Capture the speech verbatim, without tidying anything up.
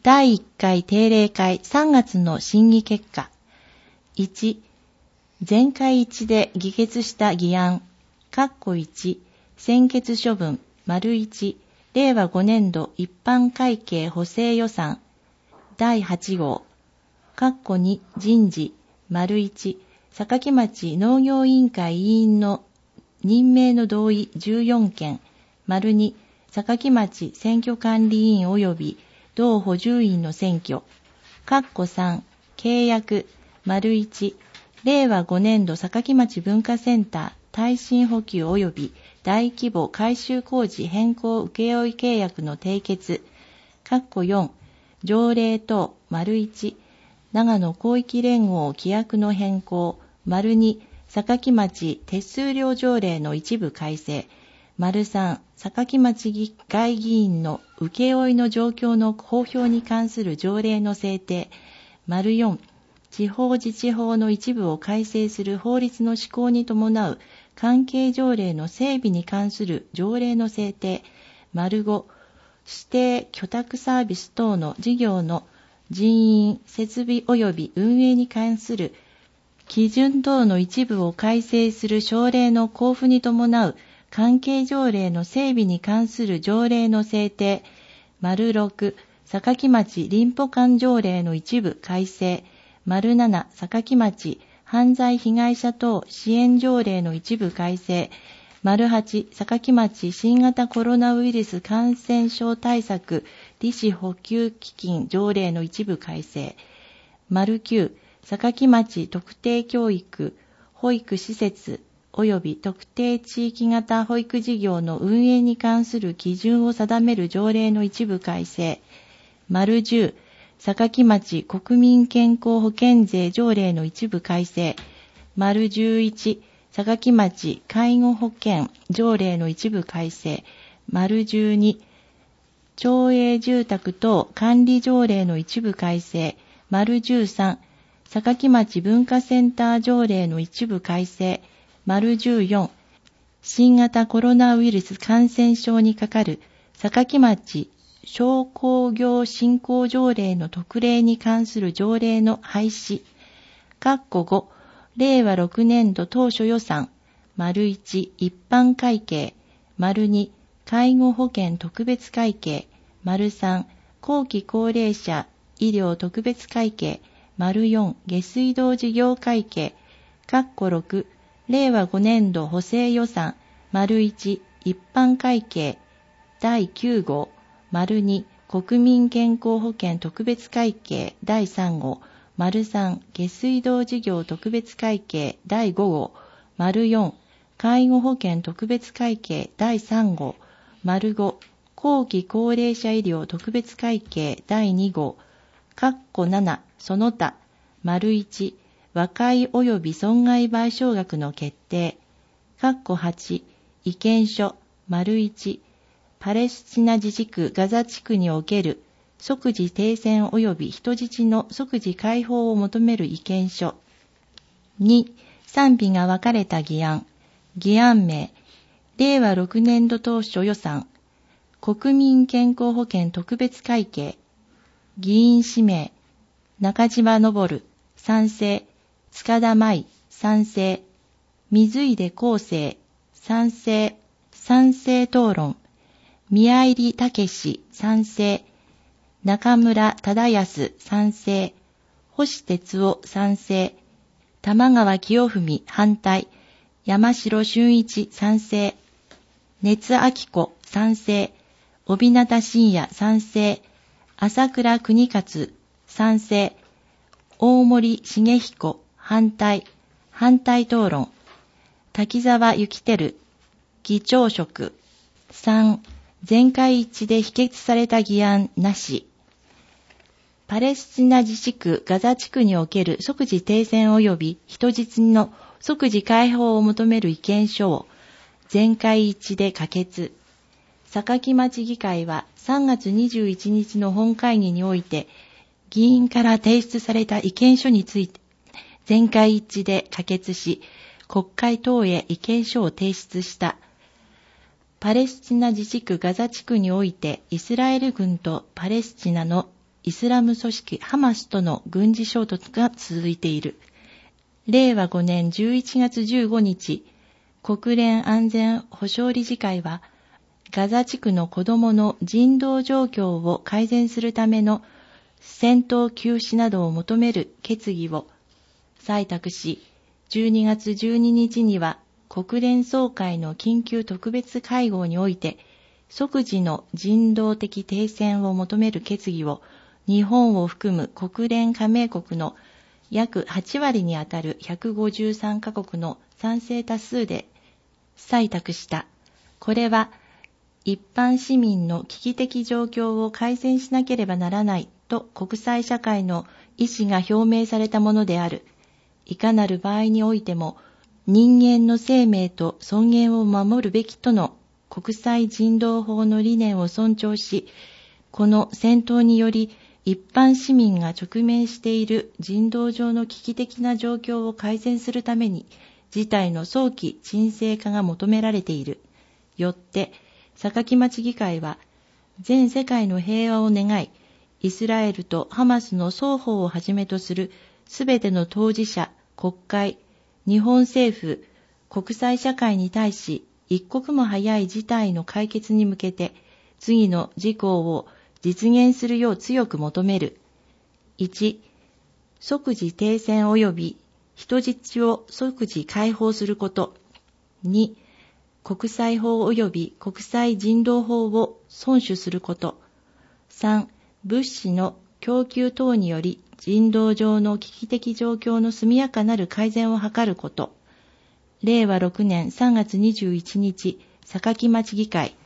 だいいっかい定例会さんがつの審議結果。いち、全会一致で議決した議案、括弧いち、専決処分、丸いち、れいわごねんど一般会計補正予算、だいはちごう、括弧に、人事、丸いち、坂城町農業委員会委員の任命の同意じゅうよんけん、丸に、坂城町選挙管理委員及び同補充員の選挙、括弧さん、契約、丸いち、れいわごねんど坂城町文化センター耐震補給及び大規模改修工事変更請負契約の締結、括弧よん、条例等、丸いち、長野広域連合規約の変更、丸に、坂城町手数料条例の一部改正、丸さん、坂城町議会議員の請負の状況の公表に関する条例の制定、丸よん、地方自治法の一部を改正する法律の施行に伴う関係条例の整備に関する条例の制定、丸ご、指定居宅サービス等の事業の人員、設備及び運営に関する基準等の一部を改正する省令の交付に伴う関係条例の整備に関する条例の制定、丸ろく、坂城町林保管条例の一部改正、丸なな、坂城町犯罪被害者等支援条例の一部改正、丸はち、坂城町新型コロナウイルス感染症対策利子補給基金条例の一部改正、丸きゅう、坂城町特定教育、保育施設及び特定地域型保育事業の運営に関する基準を定める条例の一部改正、丸じゅう、坂城町国民健康保険税条例の一部改正、丸じゅういち、坂城町介護保険条例の一部改正、丸じゅうに、町営住宅等管理条例の一部改正、丸じゅうさん、坂城町文化センター条例の一部改正、丸じゅうよん、新型コロナウイルス感染症にかかる坂城町商工業振興条例の特例に関する条例の廃止、括弧ご、れいわろくねんど当初予算、丸いち、一般会計、丸に、介護保険特別会計、丸さん、後期高齢者医療特別会計、丸よん、下水道事業会計、括弧ろく、れいわごねんど補正予算、丸いち、一般会計、だいきゅうごう、丸に、国民健康保険特別会計だいさんごう、丸さん、下水道事業特別会計だいごごう、丸よん、介護保険特別会計だいさんごう、丸ご、後期高齢者医療特別会計だいにごう、括弧なな、その他、丸いち、和解及び損害賠償額の決定、括弧はち、意見書、丸いち、パレスチナ自治区ガザ地区における即時停戦及び人質の即時解放を求める意見書。に、賛否が分かれた議案。議案名、れいわろくねんど当初予算、国民健康保険特別会計。議員指名、中島昇、賛成、塚田舞、賛成、水出康生、賛成、賛成討論、宮入武史、賛成、中村忠康、賛成、星哲夫、賛成、玉川清文、反対、山城俊一、賛成、熱明子、賛成、帯名信也、賛成、朝倉邦勝、賛成、大森重彦、反対、反対討論、滝沢幸輝、議長職。さん、全会一致で否決された議案なし。パレスチナ自治区ガザ地区における即時停戦及び人質の即時解放を求める意見書を全会一致で可決。坂城町議会はさんがつにじゅういちにちの本会議において議員から提出された意見書について全会一致で可決し、国会等へ意見書を提出した。パレスチナ自治区ガザ地区においてイスラエル軍とパレスチナのイスラム組織ハマスとの軍事衝突が続いている。れいわごねんじゅういちがつじゅうごにち、国連安全保障理事会は、ガザ地区の子どもの人道状況を改善するための戦闘休止などを求める決議を採択し、じゅうにがつじゅうににちには国連総会の緊急特別会合において、即時の人道的停戦を求める決議を日本を含む国連加盟国の約はちわりにあたるひゃくごじゅうさんカ国の賛成多数で採択した。これは一般市民の危機的状況を改善しなければならないと国際社会の意思が表明されたものである。いかなる場合においても人間の生命と尊厳を守るべきとの国際人道法の理念を尊重し、この戦闘により一般市民が直面している人道上の危機的な状況を改善するために事態の早期沈静化が求められている。よって坂町議会は全世界の平和を願い、イスラエルとハマスの双方をはじめとするすべての当事者、国会、日本政府、国際社会に対し一刻も早い事態の解決に向けて次の事項を実現するよう強く求める。いち、即時停戦及び人質を即時解放すること。に、国際法及び国際人道法を遵守すること。さん、物資の供給等により人道上の危機的状況の速やかなる改善を図ること。れいわろくねんさんがつにじゅういちにち、坂町議会。